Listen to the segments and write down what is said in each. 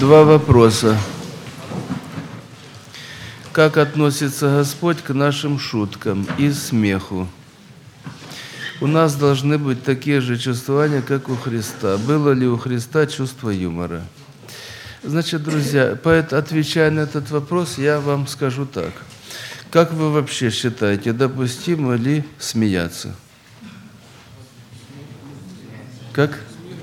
Два вопроса. Как относится Господь к нашим шуткам и смеху? У нас должны быть такие же чувствования, как у Христа. Было ли у Христа чувство юмора? Значит, друзья, отвечая на этот вопрос, я вам скажу так. Как вы вообще считаете, допустимо ли смеяться? Как?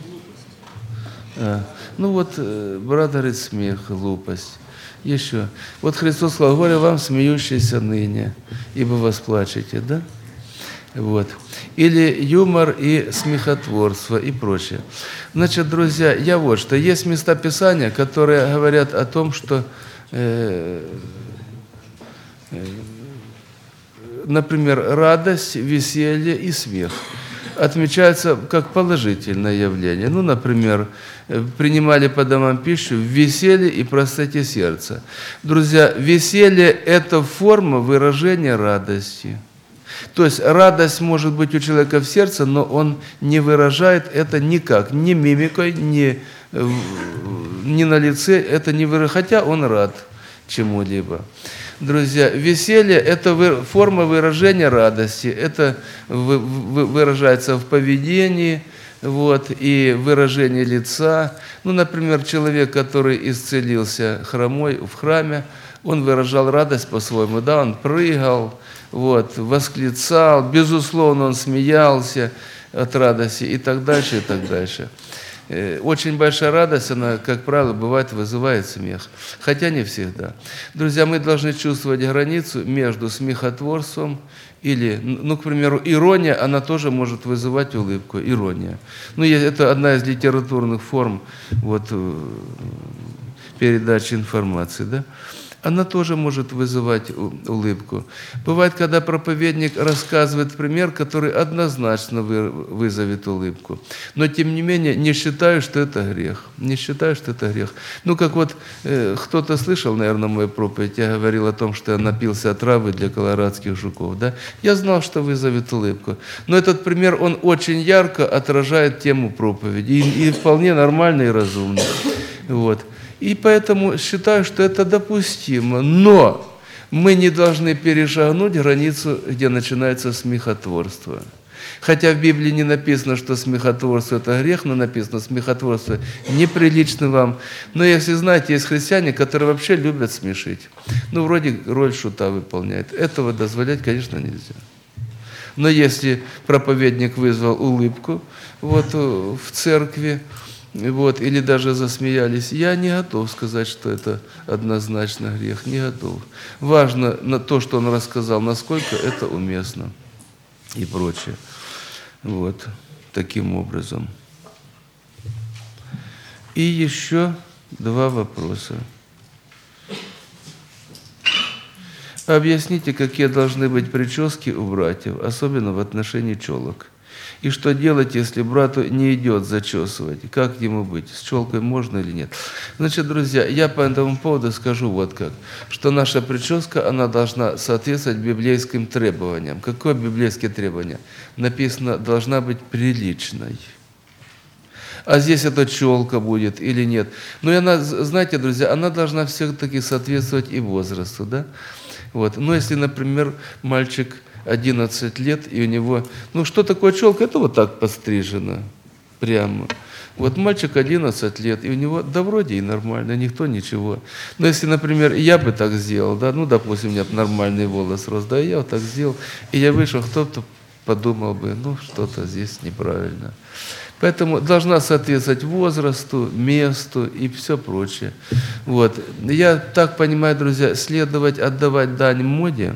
Брат говорит, смех, глупость. Еще. Вот Христос сказал, горе вам, смеющиеся ныне, ибо вас плачете, да? Вот. Или юмор и смехотворство и прочее. Значит, друзья, есть места Писания, которые говорят о том, что, например, радость, веселье и смех отмечаются как положительное явление. Например, принимали по домам пищу в веселье и простоте сердца. Друзья, веселье – это форма выражения радости. То есть радость может быть у человека в сердце, но он не выражает это никак, ни мимикой, ни на лице, хотя он рад чему-либо. Друзья, веселье – это форма выражения радости, это выражается в поведении, и выражении лица. Например, человек, который исцелился хромой в храме, он выражал радость по-своему, да, он прыгал, восклицал, безусловно, он смеялся от радости и так дальше, и так дальше. Очень большая радость, она, как правило, вызывает смех, хотя не всегда. Друзья, мы должны чувствовать границу между смехотворством или, к примеру, ирония, она тоже может вызывать улыбку, ирония. Это одна из литературных форм передачи информации, да? Она тоже может вызывать улыбку. Бывает, когда проповедник рассказывает пример, который однозначно вызовет улыбку. Но, тем не менее, не считаю, что это грех. Не считаю, что это грех. Кто-то слышал, наверное, мою проповедь, я говорил о том, что я напился отравы для колорадских жуков. Да? Я знал, что вызовет улыбку. Но этот пример, он очень ярко отражает тему проповеди. И вполне нормальный и разумный. И поэтому считаю, что это допустимо. Но мы не должны перешагнуть границу, где начинается смехотворство. Хотя в Библии не написано, что смехотворство – это грех, но написано, смехотворство неприлично вам. Но если знаете, есть христиане, которые вообще любят смешить. Вроде роль шута выполняет. Этого дозволять, конечно, нельзя. Но если проповедник вызвал улыбку в церкви, или даже засмеялись, я не готов сказать, что это однозначно грех, не готов. Важно то, что он рассказал, насколько это уместно и прочее. Таким образом. И еще два вопроса. Объясните, какие должны быть прически у братьев, особенно в отношении челок. И что делать, если брату не идет зачесывать? Как ему быть? С челкой можно или нет? Значит, друзья, я по этому поводу скажу что наша прическа, она должна соответствовать библейским требованиям. Какое библейское требование? Написано, должна быть приличной. А здесь эта челка будет или нет? И она, знаете, друзья, она должна все-таки соответствовать и возрасту, да? Но если, например, мальчик 11 лет, и у него... что такое челка? Это так подстрижено прямо. Мальчик 11 лет, и у него, да вроде и нормально, никто ничего. Но если, например, я бы так сделал, да, допустим, у меня нормальный волос рос, да, я так сделал, и я вышел, кто-то подумал бы, что-то здесь неправильно. Поэтому должна соответствовать возрасту, месту и все прочее. Я так понимаю, друзья, отдавать дань моде,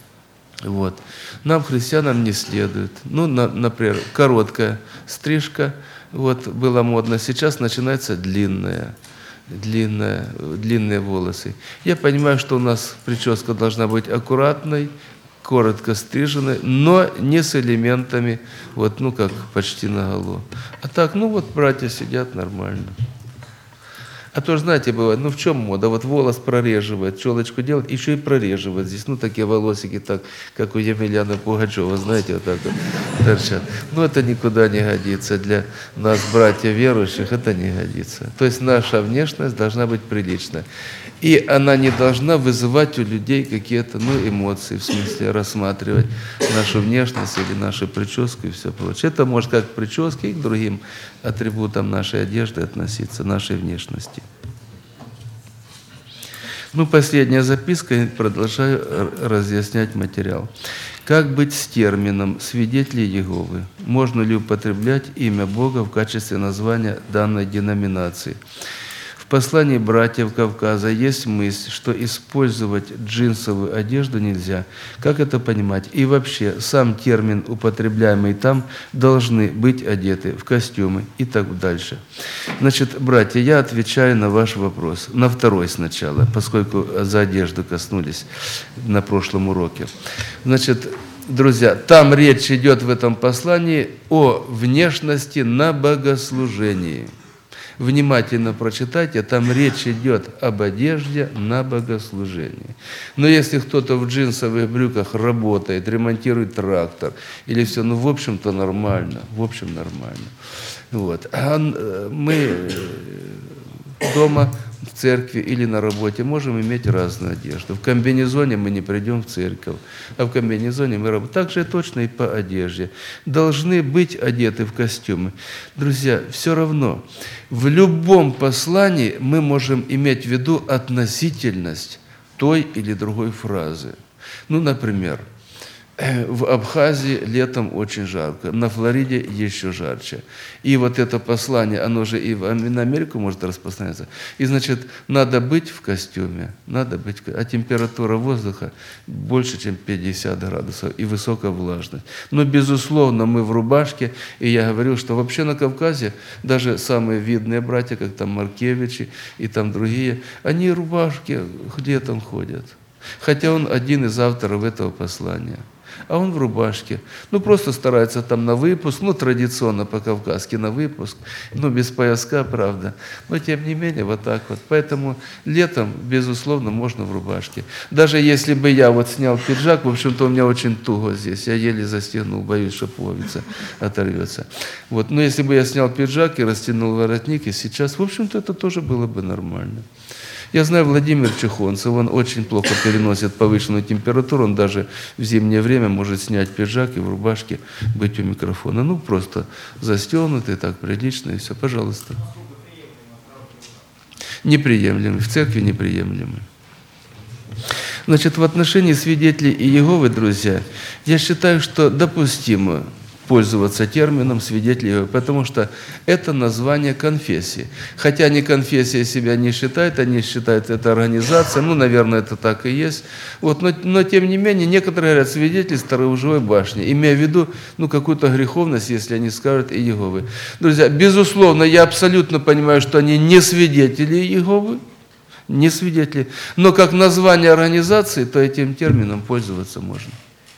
нам, христианам, не следует. Например, короткая стрижка, было модно, сейчас начинается длинные волосы. Я понимаю, что у нас прическа должна быть аккуратной, коротко стриженной, но не с элементами, как почти наголо. А так, братья сидят нормально. А то, знаете, бывает, в чем мода? Вот волос прореживает, челочку делает, еще и прореживает здесь. Такие волосики, так, как у Емельяна Пугачева, знаете, вот так вот торчат. Это никуда не годится. Для нас, братьев верующих, это не годится. То есть наша внешность должна быть приличной. И она не должна вызывать у людей какие-то, эмоции, в смысле рассматривать нашу внешность или нашу прическу и все прочее. Это может как к прическе и к другим атрибутам нашей одежды относиться, нашей внешности. Последняя записка, и продолжаю разъяснять материал. Как быть с термином «свидетели Иеговы»? Можно ли употреблять имя Бога в качестве названия данной деноминации? В послании братьев Кавказа есть мысль, что использовать джинсовую одежду нельзя. Как это понимать? И вообще, сам термин, употребляемый там, должны быть одеты в костюмы и так дальше. Братья, я отвечаю на ваш вопрос. На второй сначала, поскольку за одежду коснулись на прошлом уроке. Друзья, там речь идет в этом послании о внешности на богослужении. Внимательно прочитайте, там речь идет об одежде на богослужении. Но если кто-то в джинсовых брюках работает, ремонтирует трактор, или все, в общем-то нормально, А мы дома, в церкви или на работе можем иметь разную одежду. В комбинезоне мы не придем в церковь, а в комбинезоне мы работаем. Так же точно и по одежде. Должны быть одеты в костюмы. Друзья, все равно, в любом послании мы можем иметь в виду относительность той или другой фразы. Например, в Абхазии летом очень жарко, на Флориде еще жарче. И вот это послание, оно же и на Америку может распространяться. И надо быть в костюме, а температура воздуха больше, чем 50 градусов и высокая влажность. Но, безусловно, мы в рубашке, и я говорил, что вообще на Кавказе даже самые видные братья, как там Маркевичи и там другие, они в рубашке где там ходят. Хотя он один из авторов этого послания. А он в рубашке. Просто старается там на выпуск, традиционно по-кавказски на выпуск, без пояска, правда. Но тем не менее, вот так вот. Поэтому летом, безусловно, можно в рубашке. Даже если бы я снял пиджак, в общем-то, у меня очень туго здесь. Я еле застегнул, боюсь, что пуговица оторвется. Но если бы я снял пиджак и растянул воротник, и сейчас, в общем-то, это тоже было бы нормально. Я знаю Владимир Чехонцев, он очень плохо переносит повышенную температуру, он даже в зимнее время может снять пиджак и в рубашке быть у микрофона. Просто застегнутый, так прилично, и все, пожалуйста. Неприемлемый, в церкви неприемлемый. В отношении свидетелей Иеговы, друзья, я считаю, что допустимо пользоваться термином свидетелей Иеговы, потому что это название конфессии. Хотя они конфессией себя не считают, они считают это организация, наверное, это так и есть. Но тем не менее, некоторые говорят свидетели сторожевой башни, имея в виду какую-то греховность, если они скажут Иеговы. Друзья, безусловно, я абсолютно понимаю, что они не свидетели Иеговы, не свидетели, но как название организации, то этим термином пользоваться можно.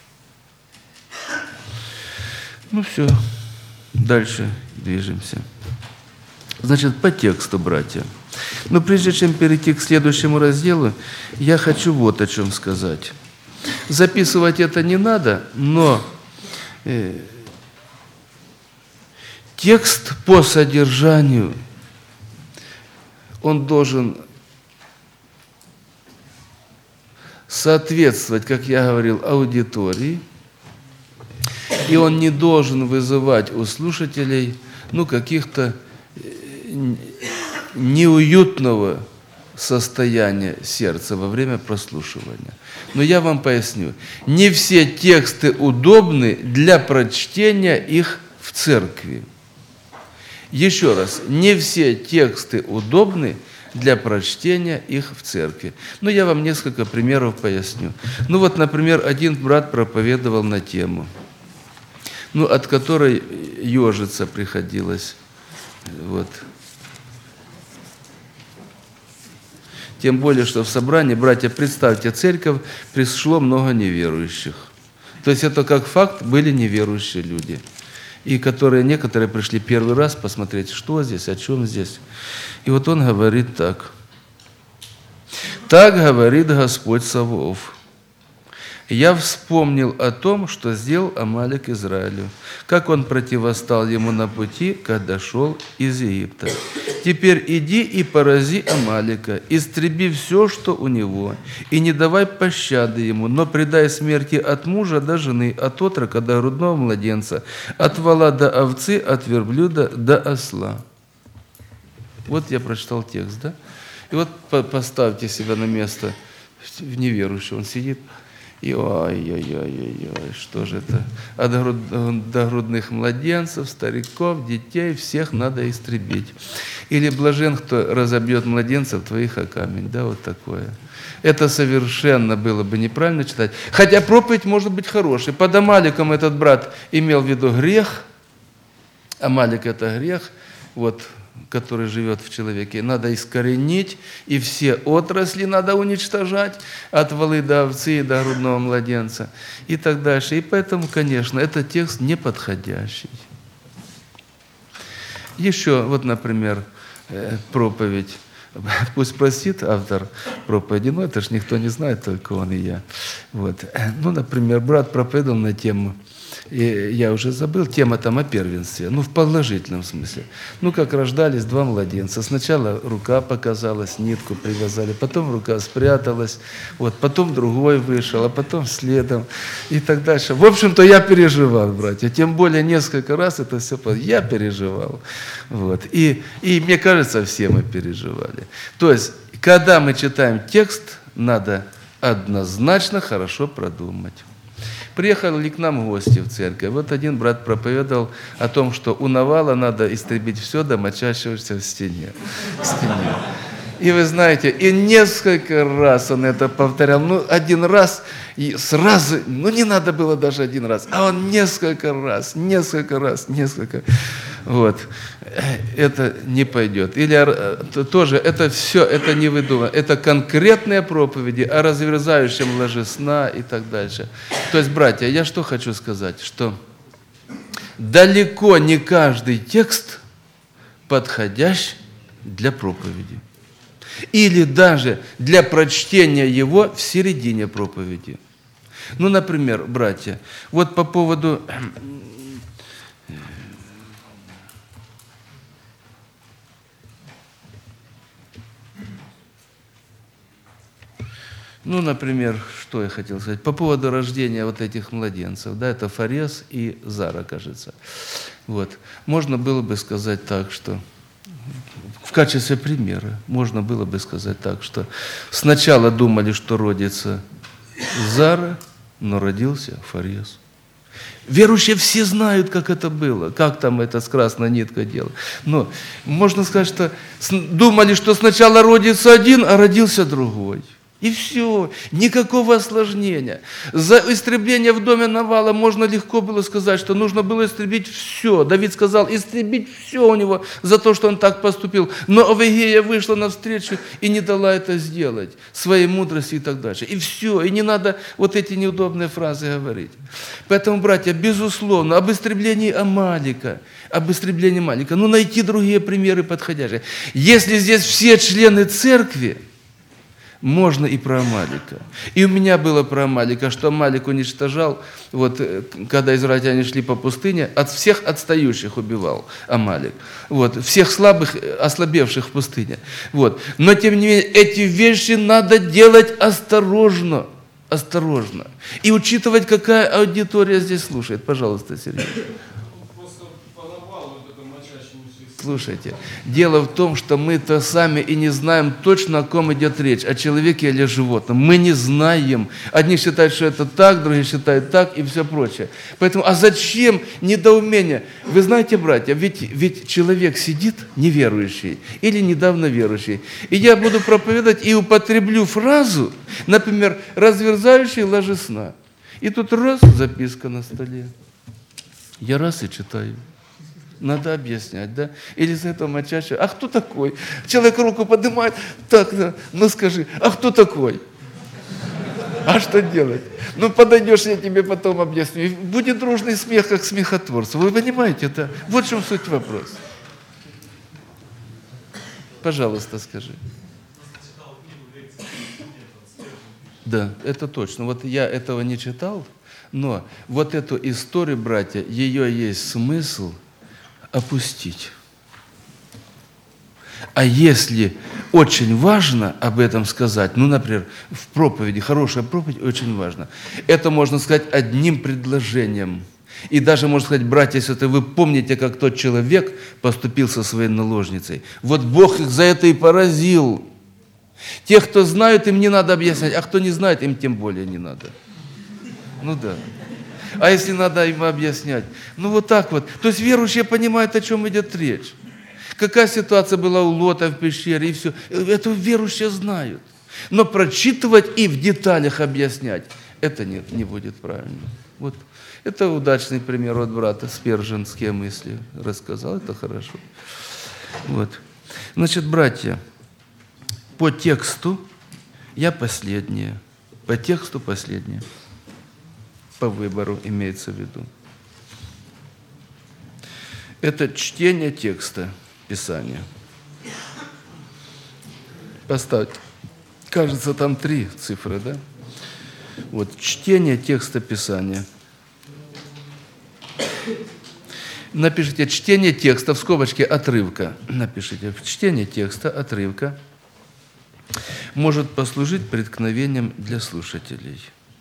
Все, дальше движемся. По тексту, братья. Но прежде чем перейти к следующему разделу, я хочу вот о чем сказать. Записывать это не надо, но текст по содержанию, он должен соответствовать, как я говорил, аудитории, и он не должен вызывать у слушателей, каких-то неуютного состояния сердца во время прослушивания. Но я вам поясню. Не все тексты удобны для прочтения их в церкви. Еще раз, не все тексты удобны для прочтения их в церкви. Я вам несколько примеров поясню. Например, один брат проповедовал на тему, от которой ежиться приходилось. Тем более, что в собрании, братья, представьте, церковь пришло много неверующих. То есть это как факт были неверующие люди. и некоторые пришли первый раз посмотреть, что здесь, о чем здесь. И вот он говорит так. «Так говорит Господь Саваоф. Я вспомнил о том, что сделал Амалик Израилю, как он противостал ему на пути, когда шел из Египта. Теперь иди и порази Амалика, истреби все, что у него, и не давай пощады ему, но предай смерти от мужа до жены, от отрока до грудного младенца, от вола до овцы, от верблюда до осла». Вот я прочитал текст, да? И вот поставьте себя на место в неверующего, он сидит. И ой-ой-ой-ой, что же это? До грудных младенцев, стариков, детей, всех надо истребить. Или блажен, кто разобьет младенцев твоих о камень. Да, вот такое. Это совершенно было бы неправильно читать. Хотя проповедь может быть хорошей. Под Амаликом этот брат имел в виду грех. Амалик – это грех, вот, который живет в человеке. Надо искоренить, и все отрасли надо уничтожать, от волы до овцы и до грудного младенца, и так дальше. И поэтому, конечно, этот текст неподходящий. Еще, вот, например, проповедь. Пусть простит автор проповеди, но это ж никто не знает, только он и я. Вот. Ну, например, брат проповедовал на тему, и я уже забыл, тема там о первенстве, ну, в положительном смысле. Ну, как рождались два младенца. Сначала рука показалась, нитку привязали, потом рука спряталась, вот, потом другой вышел, а потом следом и так дальше. В общем-то, я переживал, братья, тем более несколько раз это все, я переживал. Вот. И мне кажется, все мы переживали. То есть, когда мы читаем текст, надо однозначно хорошо продумать. Приехали к нам гости в церковь. Вот один брат проповедовал о том, что у Навала надо истребить все, домочащегося в стене. И вы знаете, и несколько раз он это повторял. Ну, один раз, и сразу, ну, не надо было даже один раз, а он несколько раз. Вот. Это не пойдет. Или тоже, это все, это не выдумано. Это конкретные проповеди о разверзающем ложе сна и так дальше. То есть, братья, я что хочу сказать, что далеко не каждый текст подходящ для проповеди. Или даже для прочтения его в середине проповеди. Ну, например, братья, вот по поводу... Ну, например, что я хотел сказать? По поводу рождения вот этих младенцев, да, это Фарес и Зара, кажется. Вот. Можно было бы сказать так, что в качестве примера можно было бы сказать так, что сначала думали, что родится Зара, но родился Фарес. Верующие все знают, как это было, как там это с красной ниткой дело. Но можно сказать, что думали, что сначала родится один, а родился другой. И все, никакого осложнения. За истребление в доме Навала можно легко было сказать, что нужно было истребить все. Давид сказал, истребить все у него за то, что он так поступил. Но Авигея вышла навстречу и не дала это сделать, своей мудрости и так дальше. И все, и не надо вот эти неудобные фразы говорить. Поэтому, братья, безусловно, об истреблении Амалика, ну найти другие примеры подходящие. Если здесь все члены церкви, можно и про Амалика. И у меня было про Амалика, что Амалик уничтожал, вот, когда израильтяне шли по пустыне, от всех отстающих убивал Амалик. Вот, всех слабых, ослабевших в пустыне. Вот. Но, тем не менее, эти вещи надо делать осторожно. Осторожно. И учитывать, какая аудитория здесь слушает. Пожалуйста, Сергей. Слушайте, дело в том, что мы-то сами и не знаем точно, о ком идет речь, о человеке или о животном. Мы не знаем. Одни считают, что это так, другие считают так и все прочее. Поэтому, а зачем недоумение? Вы знаете, братья, ведь человек сидит неверующий или недавно верующий. И я буду проповедовать и употреблю фразу, например, «разверзающий ложе сна». И тут раз, записка на столе. Я раз и читаю. Надо объяснять, да? Или за этого мочащего. А кто такой? Человек руку поднимает. Так, ну скажи, а кто такой? А что делать? Ну, подойдешь, я тебе потом объясню. Будет дружный смех, как смехотворство. Вы понимаете это? Вот в чем суть вопроса. Пожалуйста, скажи. Да, это точно. Вот я этого не читал, но вот эту историю, братья, ее есть смысл опустить. А если очень важно об этом сказать, ну, например, в проповеди, хорошая проповедь очень важна, это можно сказать одним предложением. И даже, можно сказать, братья и сестры, вы помните, как тот человек поступил со своей наложницей. Вот Бог их за это и поразил. Тех, кто знают, им не надо объяснять, а кто не знает, им тем более не надо. Ну да. А если надо им объяснять? Ну вот так вот. То есть верующие понимают, о чем идет речь. Какая ситуация была у Лота в пещере, и все. Это верующие знают. Но прочитывать и в деталях объяснять, это нет, не будет правильно. Вот. Это удачный пример от брата Сперженские мысли рассказал, это хорошо. Вот. Значит, братья, по тексту я последнее. По тексту последнее. По выбору имеется в виду. Это чтение текста Писания. Поставьте. Кажется, там 3 цифры, да? Вот, чтение текста Писания. Напишите «чтение текста» в скобочке «отрывка». Напишите «чтение текста», «отрывка» может послужить преткновением для слушателей.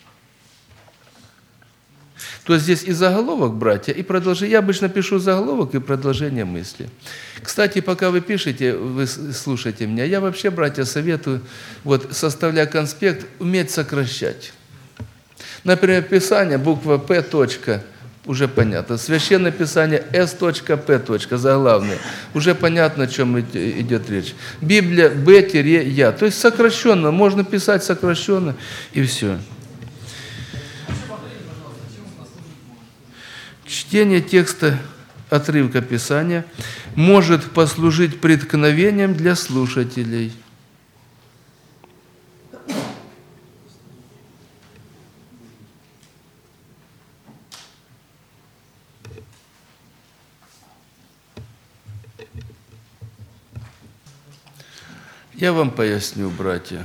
То есть здесь и заголовок, братья, и продолжение. Я обычно пишу заголовок и продолжение мысли. Кстати, пока вы пишете, вы слушаете меня, я вообще, братья, советую, вот, составляя конспект, уметь сокращать. Например, Писание, буква «П», точка, уже понятно. Священное Писание S.P. заглавное. Уже понятно, о чем идет речь. Библия B-Я. То есть сокращенно. Можно писать сокращенно, и все. Чтение текста отрывка Писания может послужить преткновением для слушателей. Я вам поясню, братья.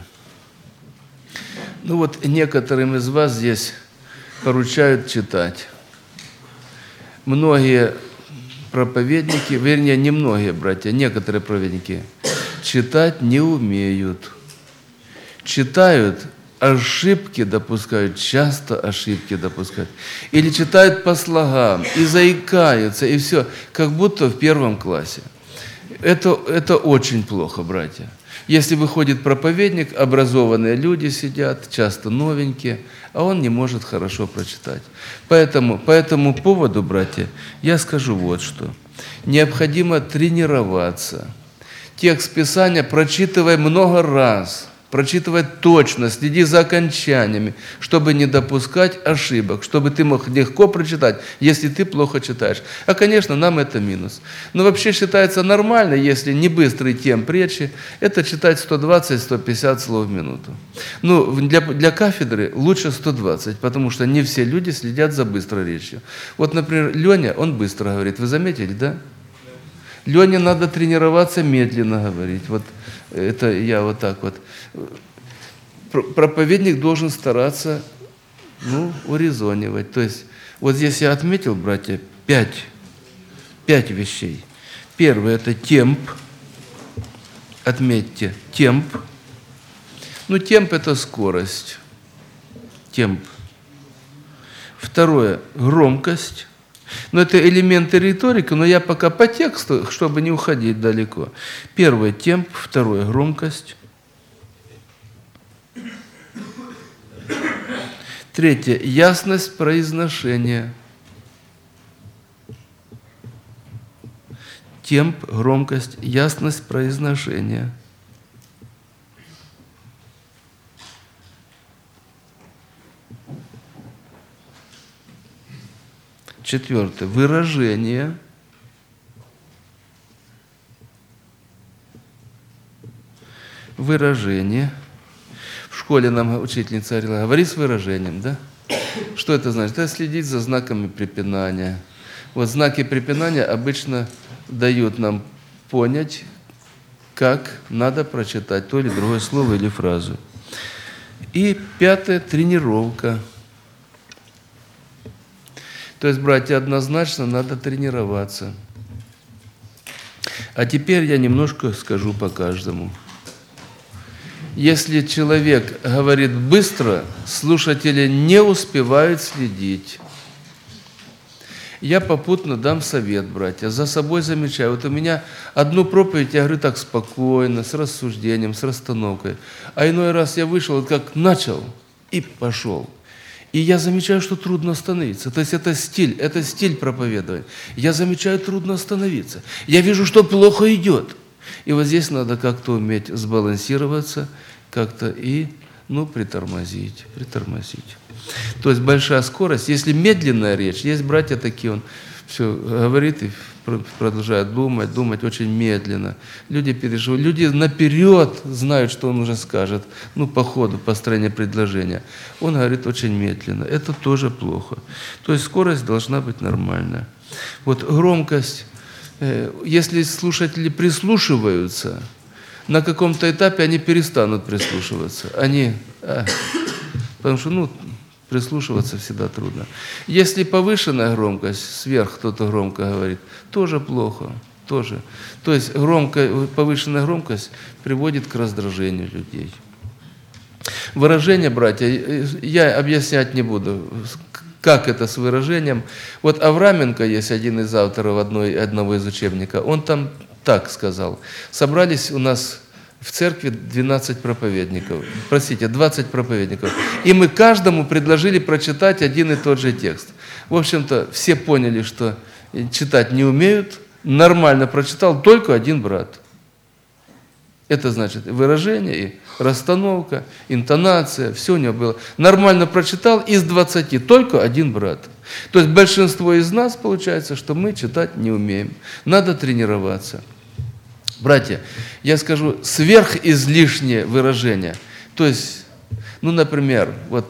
Ну вот некоторым из вас здесь поручают читать. Многие проповедники, вернее, не многие братья, некоторые проповедники читать не умеют. Читают, ошибки допускают, часто ошибки допускают. Или читают по слогам, и заикаются, и все, как будто в 1 классе. Это очень плохо, братья. Если выходит проповедник, образованные люди сидят, часто новенькие, а он не может хорошо прочитать. Поэтому по этому поводу, братья, я скажу вот что. Необходимо тренироваться. Текст Писания прочитывай много раз, прочитывай точно, следи за окончаниями, чтобы не допускать ошибок, чтобы ты мог легко прочитать, если ты плохо читаешь. А, конечно, нам это минус. Но вообще считается нормально, если не быстрый темп речи, это читать 120-150 слов в минуту. Ну, для кафедры лучше 120, потому что не все люди следят за быстрой речью. Вот, например, Леня, он быстро говорит. Вы заметили, да? Лене надо тренироваться медленно говорить. Вот это я вот так вот. Проповедник должен стараться, урезонивать. То есть, вот здесь я отметил, братья, 5 вещей. Первое – это темп. Отметьте, темп. Темп – это скорость. Темп. Второе – громкость. Это элементы риторики, но я пока по тексту, чтобы не уходить далеко. Первое – темп, второе – громкость. Третье – ясность произношения. Темп, громкость, ясность произношения. Четвертое – выражение. Выражение. В школе нам учительница говорила, говори с выражением, да? Что это значит? Это следить за знаками препинания. Вот знаки препинания обычно дают нам понять, как надо прочитать то или другое слово или фразу. И пятое – тренировка. То есть, братья, однозначно надо тренироваться. А теперь я немножко скажу по каждому. Если человек говорит быстро, слушатели не успевают следить. Я попутно дам совет, братья, за собой замечаю. Вот у меня одну проповедь, я говорю так спокойно, с рассуждением, с расстановкой. А иной раз я вышел, вот как начал и пошел. И я замечаю, что трудно остановиться. То есть это стиль проповедования. Я замечаю, трудно остановиться. Я вижу, что плохо идет. И вот здесь надо как-то уметь сбалансироваться, как-то и притормозить. То есть большая скорость. Если медленная речь, есть братья такие, он все говорит и продолжает думать очень медленно. Люди переживают, люди наперед знают, что он уже скажет, по ходу построения предложения. Он говорит очень медленно. Это тоже плохо. То есть скорость должна быть нормальная. Вот громкость, если слушатели прислушиваются, на каком-то этапе они перестанут прислушиваться. Потому что, прислушиваться всегда трудно. Если повышенная громкость, сверх кто-то громко говорит, тоже плохо. Тоже. То есть повышенная громкость приводит к раздражению людей. Выражение, братья, я объяснять не буду, как это с выражением. Вот Авраменко есть один из авторов одного из учебника, он там так сказал. Собрались у нас в церкви 20 проповедников. И мы каждому предложили прочитать один и тот же текст. В общем-то, все поняли, что читать не умеют. Нормально прочитал только один брат. Это значит выражение, и расстановка, интонация, все у него было. Нормально прочитал из 20, только один брат. То есть большинство из нас, получается, что мы читать не умеем. Надо тренироваться. Братья, я скажу, сверхизлишнее выражение. То есть, например,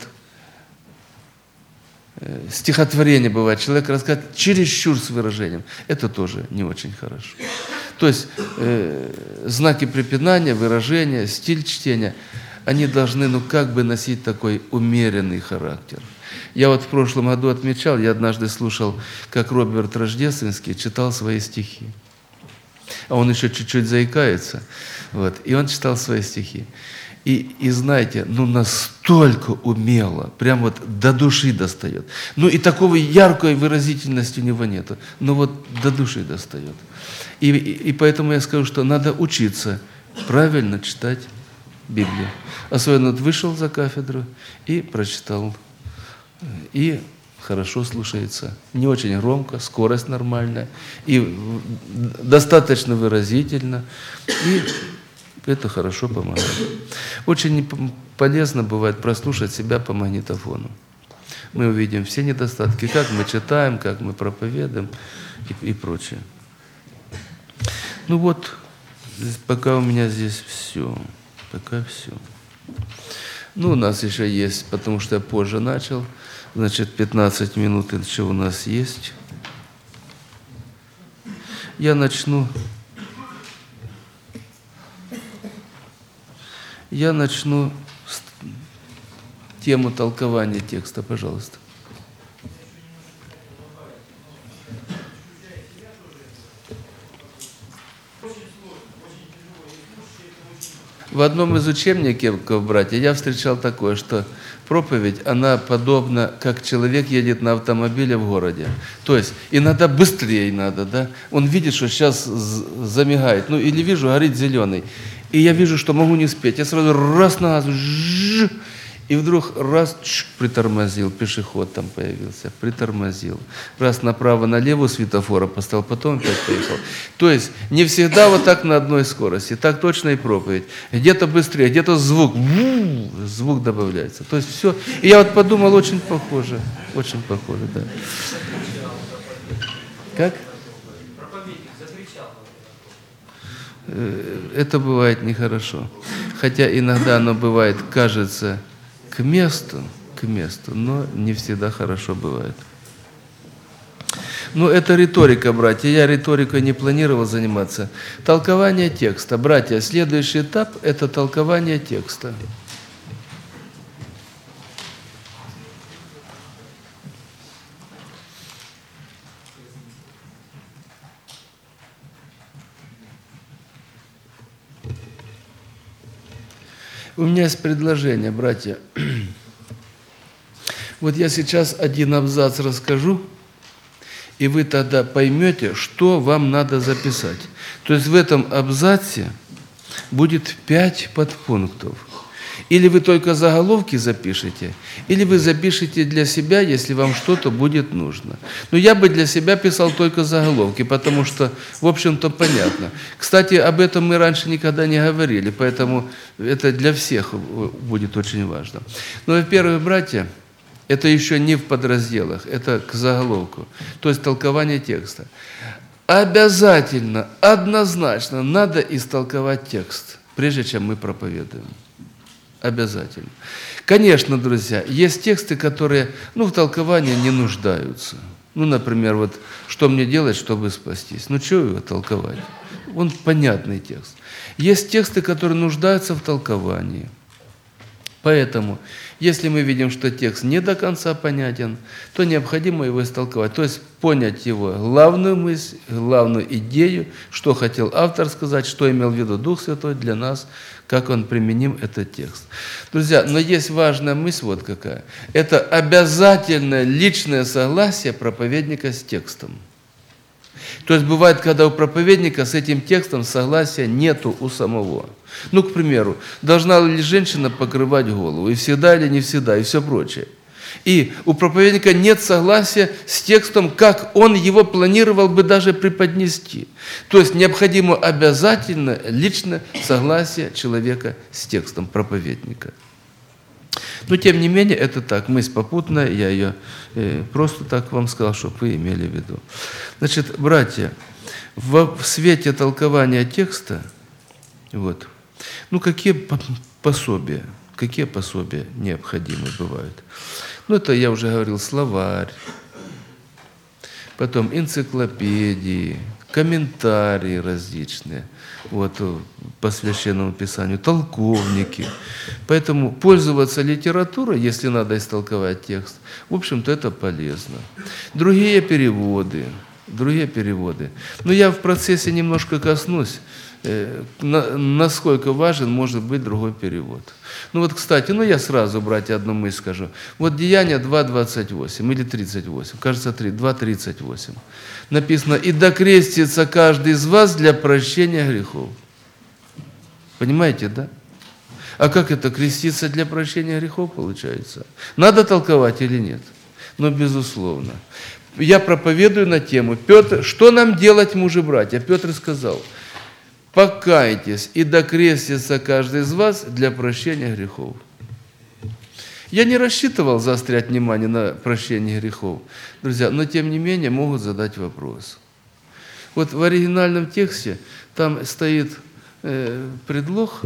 стихотворение бывает, человек рассказывает чересчур с выражением. Это тоже не очень хорошо. То есть, знаки препинания, выражения, стиль чтения, они должны, носить такой умеренный характер. Я в прошлом году отмечал, я однажды слушал, как Роберт Рождественский читал свои стихи. А он еще чуть-чуть заикается. И он читал свои стихи. И знаете, настолько умело, прям до души достает. И такой яркой выразительности у него нету. Но до души достает. И поэтому я скажу, что надо учиться правильно читать Библию. Особенно вышел за кафедру и прочитал. И хорошо слушается, не очень громко, скорость нормальная, и достаточно выразительно, и это хорошо помогает. Очень полезно бывает прослушать себя по магнитофону. Мы увидим все недостатки, как мы читаем, как мы проповедуем и прочее. Пока у меня здесь все. Пока все. У нас еще есть, потому что я позже начал. 15 минут еще у нас есть. Я начну с тему толкования текста, пожалуйста. В одном из учебников, братья, я встречал такое, что проповедь, она подобна, как человек едет на автомобиле в городе. То есть иногда быстрее надо, да? Он видит, что сейчас замигает, или вижу, горит зеленый. И я вижу, что могу не успеть. Я сразу раз на газ, и вдруг раз притормозил, пешеход там появился, притормозил. Раз направо-налево светофора поставил, потом опять поехал. То есть не всегда так на одной скорости. Так точно и проповедь. Где-то быстрее, где-то звук добавляется. То есть все. И я подумал, очень похоже, да. Как? это бывает нехорошо. Хотя иногда оно бывает, кажется, к месту, но не всегда хорошо бывает. Ну, это риторика, братья. Я риторикой не планировал заниматься. Толкование текста. Братья, следующий этап – это толкование текста. У меня есть предложение, братья. Вот я сейчас один абзац расскажу, и вы тогда поймете, что вам надо записать. То есть в этом абзаце будет 5 подпунктов. Или вы только заголовки запишете, или вы запишете для себя, если вам что-то будет нужно. Но я бы для себя писал только заголовки, потому что, в общем-то, понятно. Кстати, об этом мы раньше никогда не говорили, поэтому это для всех будет очень важно. Но, во-первых, братья, это еще не в подразделах, это к заголовку, то есть толкование текста. Обязательно, однозначно надо истолковать текст, прежде чем мы проповедуем. Обязательно. Конечно, друзья, есть тексты, которые, в толковании не нуждаются. Например, вот «Что мне делать, чтобы спастись?» Что его толковать? Он понятный текст. Есть тексты, которые нуждаются в толковании. Поэтому, если мы видим, что текст не до конца понятен, то необходимо его истолковать. То есть понять его главную мысль, главную идею, что хотел автор сказать, что имел в виду Дух Святой для нас, как он применим этот текст. Друзья, но есть важная мысль вот какая. Это обязательное личное согласие проповедника с текстом. То есть бывает, когда у проповедника с этим текстом согласия нету у самого. К примеру, должна ли женщина покрывать голову, и всегда или не всегда, и все прочее. И у проповедника нет согласия с текстом, как он его планировал бы даже преподнести. То есть необходимо обязательно личное согласие человека с текстом проповедника. Но тем не менее, это так, мысль попутная, я ее просто так вам сказал, чтобы вы имели в виду. Значит, братья, в свете толкования текста, какие пособия необходимы бывают? Это я уже говорил, словарь, потом энциклопедии, комментарии различные, по Священному Писанию, толковники. Поэтому пользоваться литературой, если надо истолковать текст, в общем-то, это полезно. Другие переводы. Но я в процессе немножко коснусь, насколько важен может быть другой перевод. Кстати, я сразу, братья, одну мысль скажу. Деяния 2:28 или 38, кажется, 2:38. Написано: «И докрестится каждый из вас для прощения грехов». Понимаете, да? А как это креститься для прощения грехов получается? Надо толковать или нет? Безусловно. Я проповедую на тему: Петр, что нам делать, мужи-братья? Петр сказал: «Покайтесь, и докрестится каждый из вас для прощения грехов». Я не рассчитывал заострять внимание на прощении грехов, друзья, но тем не менее могут задать вопрос. В оригинальном тексте там стоит предлог,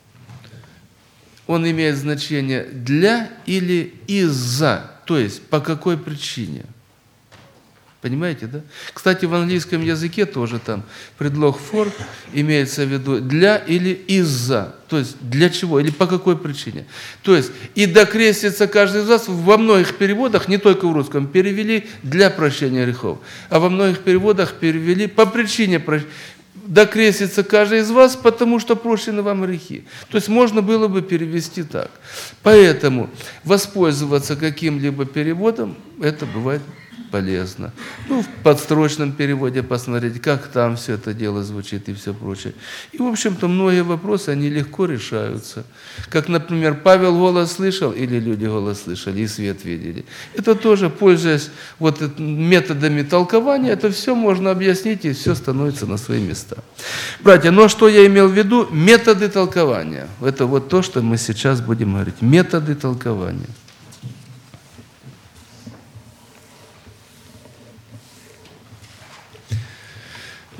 он имеет значение «для» или «из-за», то есть по какой причине. Понимаете, да? Кстати, в английском языке тоже там предлог for имеется в виду для или из-за. То есть для чего или по какой причине. То есть и докрестится каждый из вас во многих переводах, не только в русском, перевели для прощения грехов, а во многих переводах перевели по причине докрестится каждый из вас, потому что прощены вам грехи. То есть можно было бы перевести так. Поэтому воспользоваться каким-либо переводом, это бывает полезно. В подстрочном переводе посмотреть, как там все это дело звучит и все прочее. И, в общем-то, многие вопросы, они легко решаются. Как, например, Павел голос слышал, или люди голос слышали, и свет видели. Это тоже, пользуясь методами толкования, это все можно объяснить, и все становится на свои места. Братья, что я имел в виду? Методы толкования. Это то, что мы сейчас будем говорить. Методы толкования.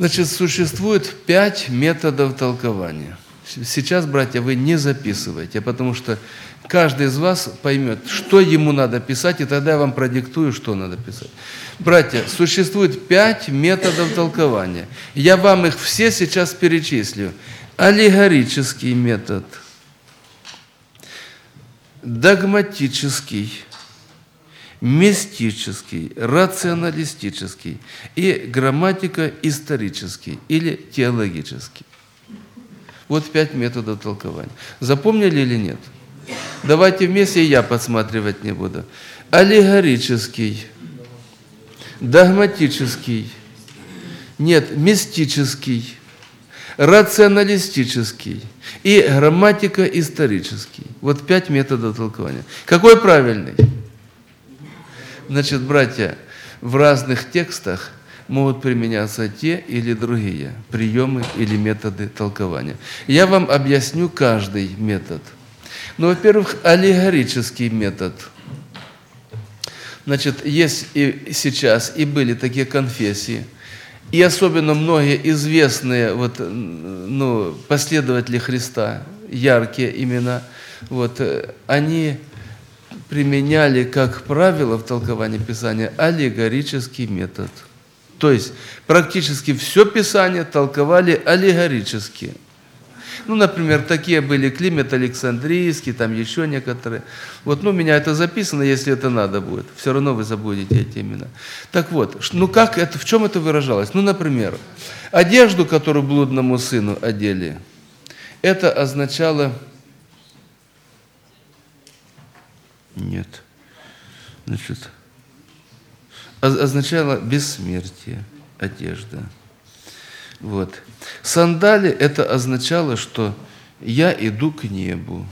Значит, существует 5 методов толкования. Сейчас, братья, вы не записывайте, потому что каждый из вас поймет, что ему надо писать, и тогда я вам продиктую, что надо писать. Братья, существует 5 методов толкования. Я вам их все сейчас перечислю. Аллегорический метод, догматический, мистический, рационалистический и грамматико-исторический или теологический. Вот 5 методов толкования. Запомнили или нет? Давайте вместе, и я подсматривать не буду. Аллегорический, догматический, нет, мистический, рационалистический и грамматико-исторический. Вот 5 методов толкования. Какой правильный? Значит, братья, в разных текстах могут применяться те или другие приемы или методы толкования. Я вам объясню каждый метод. Ну, во-первых, аллегорический метод. Значит, есть и сейчас, и были такие конфессии, и особенно многие известные последователи Христа, яркие имена, они применяли, как правило, в толковании Писания аллегорический метод. То есть практически все Писание толковали аллегорически. Ну, например, такие были Климент Александрийский, там еще некоторые. У меня это записано, если это надо будет. Все равно вы забудете эти имена. Так вот, как это, в чем это выражалось? Например, одежду, которую блудному сыну одели, это означало... Нет. Значит, означало бессмертие, одежда. Сандали это означало, что я иду к небу.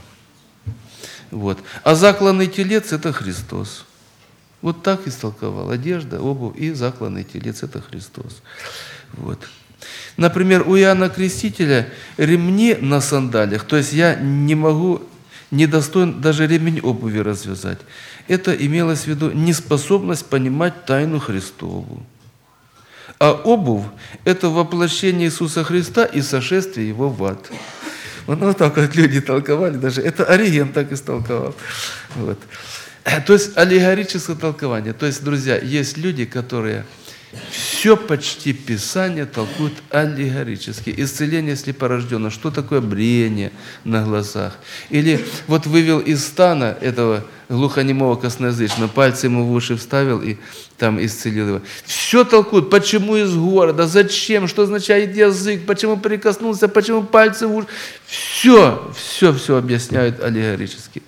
А закланный телец это Христос. Вот так истолковал. Одежда, обувь и закланный телец это Христос. Например, у Иоанна Крестителя ремни на сандалиях, то есть я не достоин даже ремень обуви развязать. Это имелось в виду неспособность понимать тайну Христову. А обувь – это воплощение Иисуса Христа и сошествие Его в ад. Так как люди толковали, даже это Ориген так истолковал. То есть аллегорическое толкование. То есть, друзья, есть люди, которые все почти Писание толкуют аллегорически. Исцеление слепорожденного. Что такое брение на глазах? Или вывел из стана этого глухонемого косноязычного, пальцы ему в уши вставил и там исцелил его. Все толкуют. Почему из города? Зачем? Что означает язык? Почему прикоснулся? Почему пальцы в уши? Все объясняют аллегорически.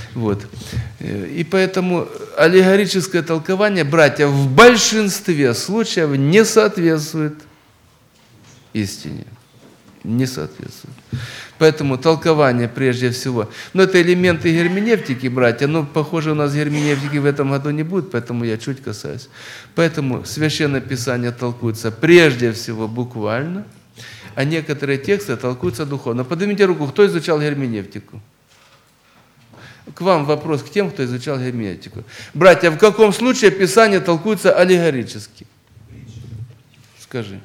И поэтому аллегорическое толкование, братья, в большинстве случаев не соответствует истине. Не соответствует. Поэтому толкование прежде всего. Это элементы герменевтики, братья, но, похоже, у нас герменевтики в этом году не будет, поэтому я чуть касаюсь. Поэтому Священное Писание толкуется прежде всего буквально, а некоторые тексты толкуются духовно. Поднимите руку, кто изучал герменевтику? К вам вопрос, к тем, кто изучал герменевтику. Братья, в каком случае Писание толкуется аллегорически? Скажи.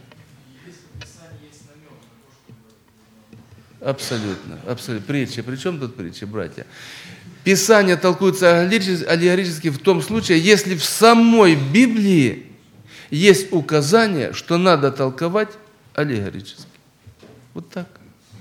Абсолютно. Притчи. При чем тут притчи, братья? Писание толкуется аллегорически в том случае, если в самой Библии есть указание, что надо толковать аллегорически. Вот так.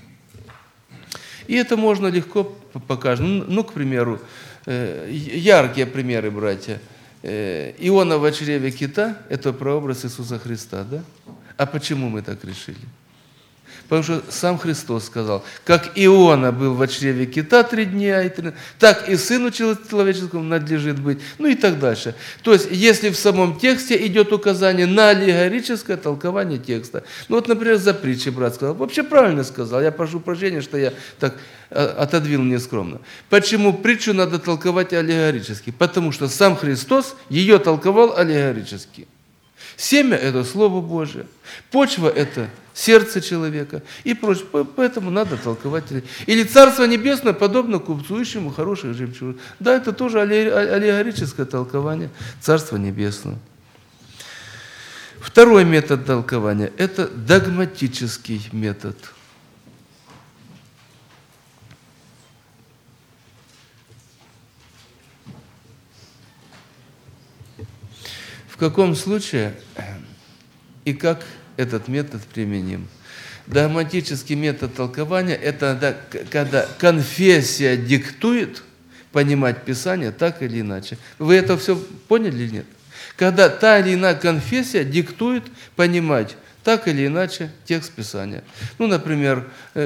И это можно легко покажем. К примеру, яркие примеры, братья. Иона в чреве кита – это прообраз Иисуса Христа, да? А почему мы так решили? Потому что сам Христос сказал, как Иона был в чреве кита 3 дня и 3 ночи, так и Сыну Человеческому надлежит быть, и так дальше. То есть, если в самом тексте идет указание на аллегорическое толкование текста. Например, за притчи брат сказал, вообще правильно сказал, я прошу прощения, что я так отодвинул нескромно. Почему притчу надо толковать аллегорически? Потому что сам Христос ее толковал аллегорически. Семя – это Слово Божие, почва – это сердце человека и прочее. Поэтому надо толковать. Или Царство Небесное подобно купцу, ищущему хороших жемчужин. Да, это тоже аллегорическое толкование Царства Небесного. Второй метод толкования – это догматический метод. В каком случае и как этот метод применим? Догматический метод толкования – это когда конфессия диктует понимать Писание так или иначе. Вы это все поняли или нет? Когда та или иная конфессия диктует понимать так или иначе текст Писания. Ну, например,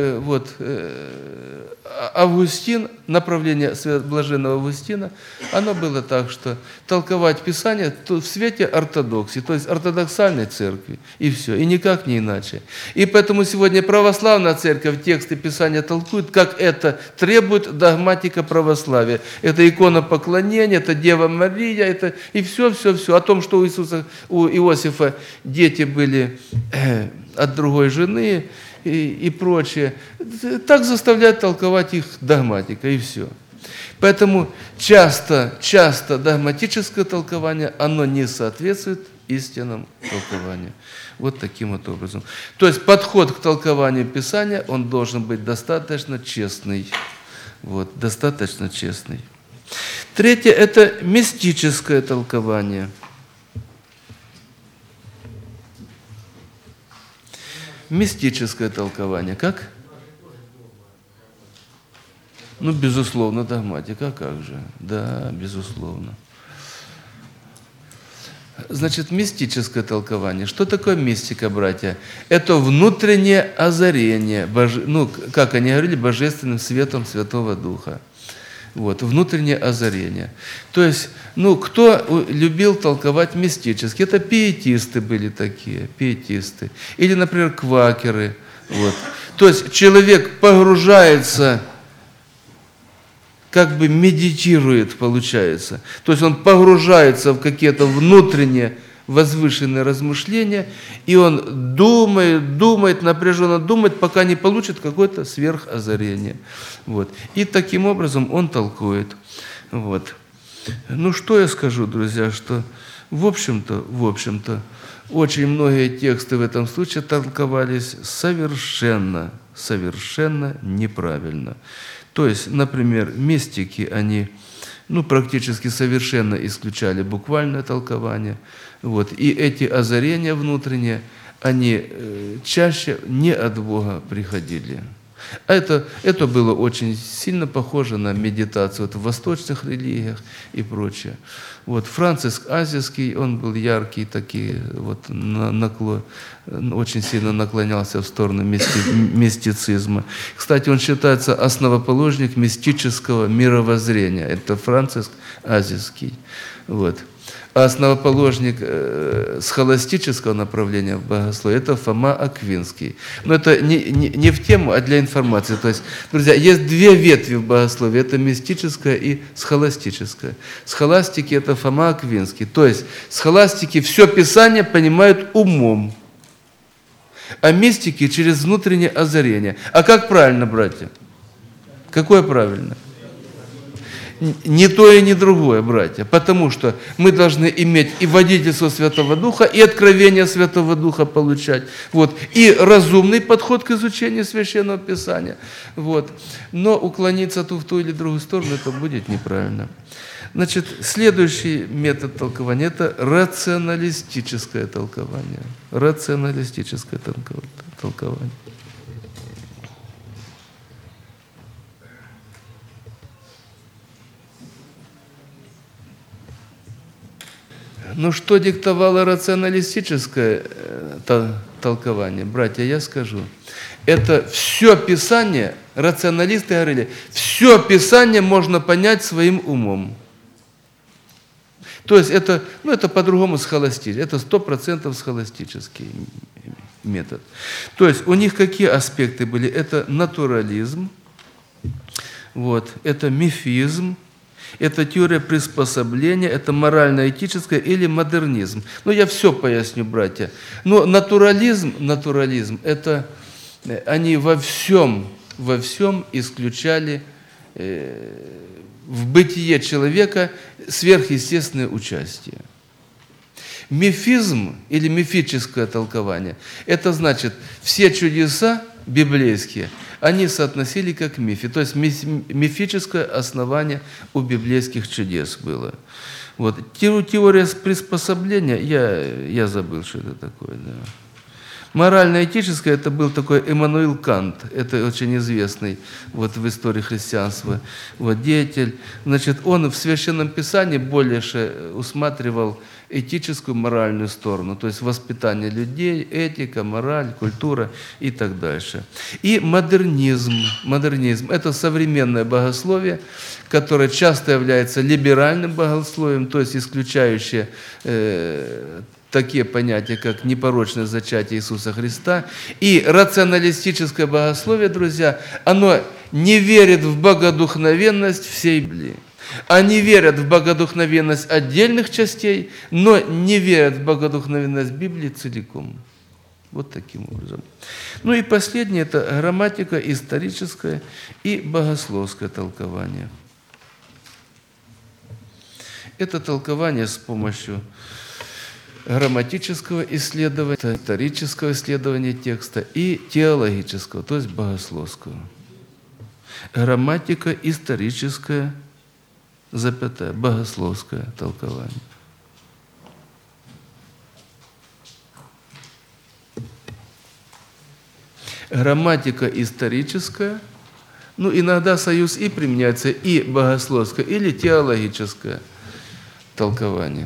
Августин, направление блаженного Августина, оно было так, что толковать Писание в свете ортодоксии, то есть ортодоксальной церкви, и все, и никак не иначе. И поэтому сегодня православная церковь тексты Писания толкует, как это требует догматика православия. Это иконопоклонение, это Дева Мария, это и все. О том, что у Иосифа дети были от другой жены и прочее. Так заставляет толковать их догматика, и все. Поэтому часто догматическое толкование, оно не соответствует истинному толкованию. Вот таким вот образом. То есть подход к толкованию Писания, он должен быть достаточно честный. Вот, достаточно честный. Третье – это мистическое толкование. Мистическое толкование. Как? Ну, безусловно, догматика. А как же? Да, безусловно. Значит, мистическое толкование. Что такое мистика, братья? Это внутреннее озарение, как они говорили, божественным светом Святого Духа. Вот, внутреннее озарение. То есть, кто любил толковать мистически? Это пиетисты были такие, пиетисты. Или, например, квакеры. Вот. То есть, человек погружается, как бы медитирует, получается. То есть, он погружается в какие-то внутренние возвышенные размышления, и он думает, напряженно думает, пока не получит какое-то сверхозарение. Вот. И таким образом он толкует. Вот. Ну, что я скажу, друзья, что в общем-то, очень многие тексты в этом случае толковались совершенно неправильно. То есть, например, мистики, они практически совершенно исключали буквальное толкование. Вот. И эти озарения внутренние, они чаще не от Бога приходили. А это было очень сильно похоже на медитацию в восточных религиях и прочее. Вот. Франциск Азийский, он был яркий, очень сильно наклонялся в сторону мистицизма. Кстати, он считается основоположник мистического мировоззрения. Это Франциск Азийский. Вот. А основоположник схоластического направления в богословии – это Фома Аквинский. Но это не в тему, а для информации. То есть, друзья, есть две ветви в богословии – это мистическое и схоластическое. Схоластики – это Фома Аквинский. То есть, схоластики все Писание понимают умом, а мистики – через внутреннее озарение. А как правильно, братья? Какое правильно? Ни то и ни другое, братья, потому что мы должны иметь и водительство Святого Духа, и откровение Святого Духа получать, вот, и разумный подход к изучению Священного Писания, вот. Но уклониться в ту или другую сторону, это будет неправильно. Значит, следующий метод толкования – это рационалистическое толкование. Рационалистическое толкование. Что диктовало рационалистическое толкование? Братья, я скажу. Это все Писание, рационалисты говорили, все Писание можно понять своим умом. То есть это по-другому схоластический, это 100% схоластический метод. То есть у них какие аспекты были? Это натурализм, вот, это мифизм, это теория приспособления, это морально-этическое или модернизм. Я все поясню, братья. Но натурализм, это они во всем исключали в бытие человека сверхъестественное участие. Мифизм или мифическое толкование – это значит, все чудеса библейские, они соотносили как мифы. То есть мифическое основание у библейских чудес было. Вот. Теория приспособления, я забыл, что это такое. Да. Морально-этическое – это был такой Эммануил Кант, это очень известный вот, в истории христианства вот, деятель. Значит, он в Священном Писании больше усматривал этическую, моральную сторону, то есть воспитание людей, этика, мораль, культура и так дальше. И модернизм. Модернизм – это современное богословие, которое часто является либеральным богословием, то есть исключающее такие понятия, как непорочное зачатие Иисуса Христа. И рационалистическое богословие, друзья, оно не верит в богодухновенность всей Библии. Они верят в богодухновенность отдельных частей, но не верят в богодухновенность Библии целиком. Вот таким образом. Ну и последнее – это грамматика, историческое и богословское толкование. Это толкование с помощью грамматического исследования, исторического исследования текста и теологического, то есть богословского. Грамматика, историческое, запятая, богословское толкование. Грамматика историческая, ну иногда союз и применяется, и богословское, или теологическое толкование.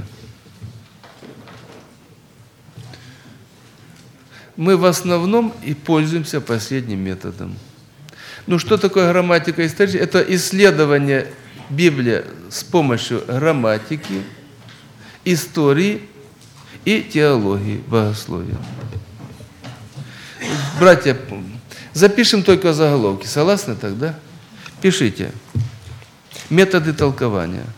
Мы в основном и пользуемся последним методом. Ну что такое грамматика историческая? Это исследование Библии с помощью грамматики, истории и теологии, богословия. Братья, запишем только заголовки. Согласны тогда? Пишите. Методы толкования.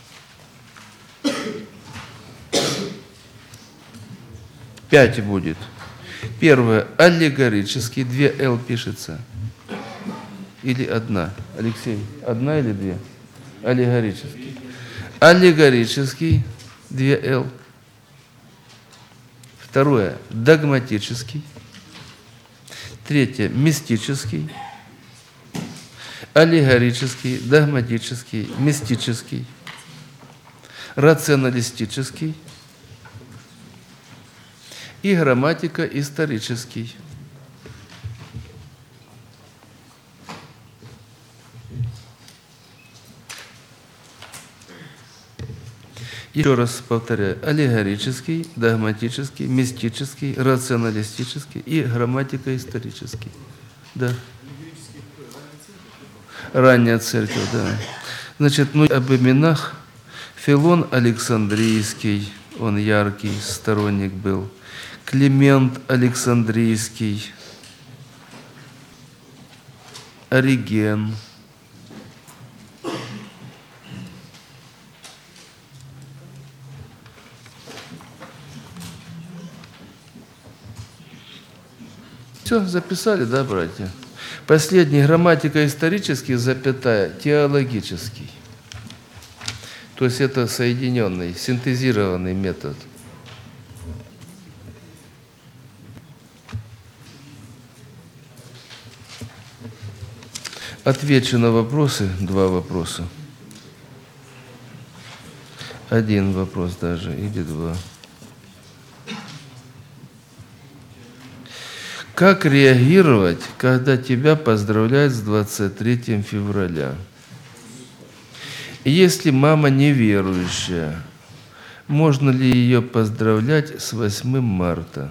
Пять будет. Первое. Аллегорический. 2 «л» пишется. Или одна? Алексей, одна или две? Аллегорический. Аллегорический. 2 «л». Второе. Догматический. Третье. Мистический. Аллегорический. Догматический. Мистический. Рационалистический. И грамматика исторический. Еще раз повторяю. Аллегорический, догматический, мистический, рационалистический и грамматика исторический. Да. Ранняя церковь, да. Значит, ну об именах. Филон Александрийский, он яркий сторонник был. Климент Александрийский, Ориген, все, записали, да, братья? Последний грамматика исторический, запятая, теологический. То есть это соединенный, синтезированный метод. Отвечу на вопросы, 2 вопроса. 1 вопрос даже, или 2. Как реагировать, когда тебя поздравляют с 23 февраля? Если мама неверующая, можно ли ее поздравлять с 8 марта?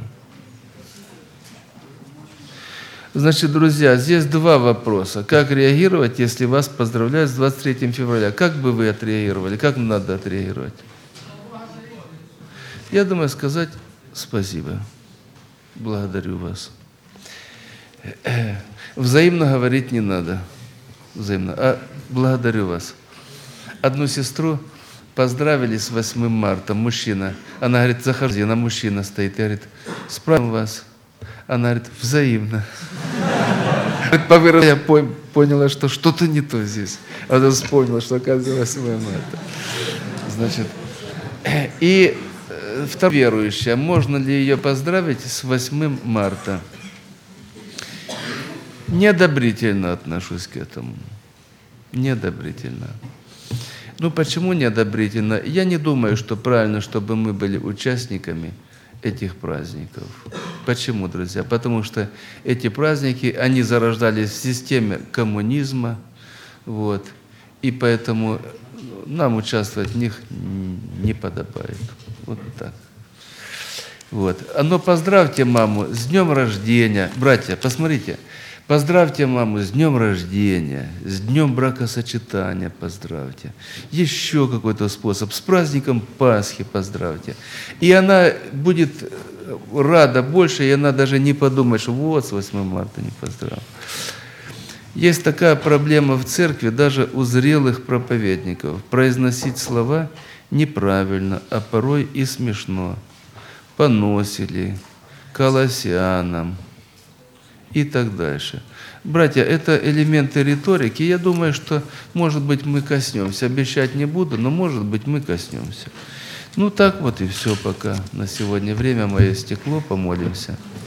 Значит, друзья, здесь 2 вопроса. Как реагировать, если вас поздравляют с 23 февраля? Как бы вы отреагировали? Как надо отреагировать? Я думаю, сказать спасибо. Благодарю вас. Взаимно говорить не надо. Взаимно. А благодарю вас. Одну сестру поздравили с 8 марта, мужчина. Она говорит, заходи, она мужчина стоит. Я говорит, справим вас. Она говорит, взаимно. Я поняла, что что-то не то здесь. Она вспомнила, что оказывается 8 марта. Значит, и верующая, можно ли ее поздравить с 8 марта? Неодобрительно отношусь к этому. Неодобрительно. Ну, почему неодобрительно? Я не думаю, что правильно, чтобы мы были участниками этих праздников. Почему, друзья? Потому что эти праздники, они зарождались в системе коммунизма, вот, и поэтому нам участвовать в них не подобает. Вот так. Вот. Но поздравьте маму с днем рождения. Братья, посмотрите, поздравьте маму с днем рождения, с днем бракосочетания поздравьте. Еще какой-то способ, с праздником Пасхи поздравьте. И она будет рада больше, и она даже не подумает, что вот с 8 марта не поздравил. Есть такая проблема в церкви, даже у зрелых проповедников. Произносить слова неправильно, а порой и смешно. Поносили, колоссянам и так дальше. Братья, это элементы риторики. Я думаю, что, может быть, мы коснемся. Обещать не буду, но, может быть, мы коснемся. Ну, так вот и все пока на сегодня. Время мое истекло, помолимся.